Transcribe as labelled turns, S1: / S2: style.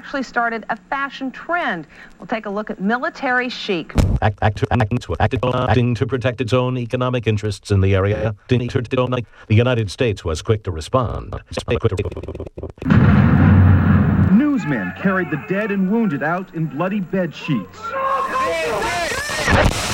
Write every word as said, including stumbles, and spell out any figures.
S1: actually started a fashion trend. We'll take a look at military chic.
S2: Act, act, act, acting to protect its own economic interests in the area. The United States was quick to respond.
S3: Newsmen carried the dead and wounded out in bloody bed sheets.